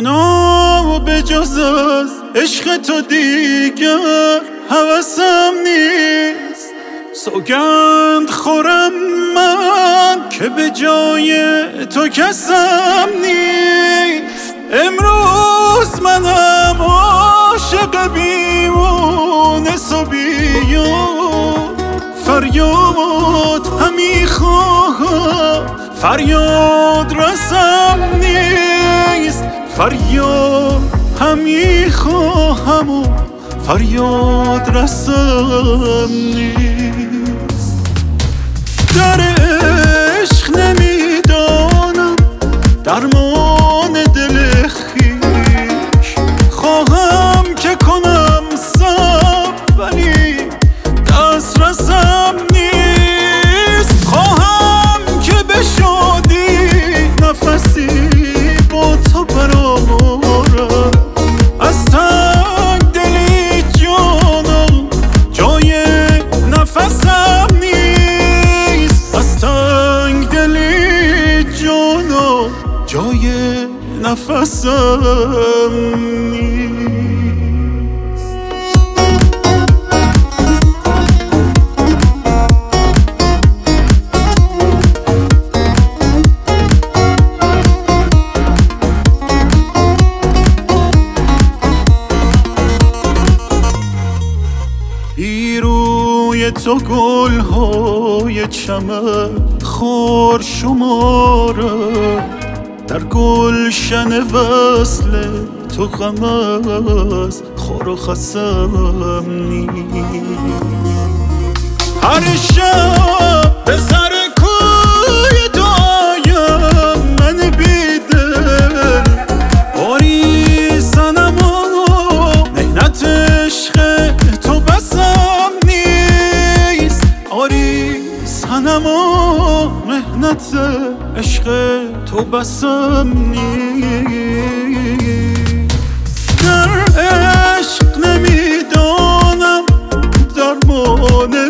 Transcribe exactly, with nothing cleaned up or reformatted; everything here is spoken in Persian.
جانا به جز از عشق تو دیگر هوسم نیست. سوگند خورم من که به جای تو کسم نیست. امروز منم عاشق بیمونس و بیاد، فریاد همی خواهم فریاد رسم نیست. فریاد همی خواهم و فریاد رسم نیست. در عشق نمیدانم درمان دل خویش، خواهم که کنم صبر ولی دست رسم نیست. خواهم که به شادی نفسی با تو برآورم، از تنگ دلی جانم جای نفسم نیست. از تنگ دلی جانم جای نفسم نیست. روی تو گل‌های چمن خار شمارم، در گلشن وصل تو غم از خار و خسم نیست. هر شب به سر کوی تو آیم من بیدل، آری صنم و مهنت عشق تو بسم نیست. آری صنم و مهنت عشق تو بسم نیست. در عشق نمیدانم درمان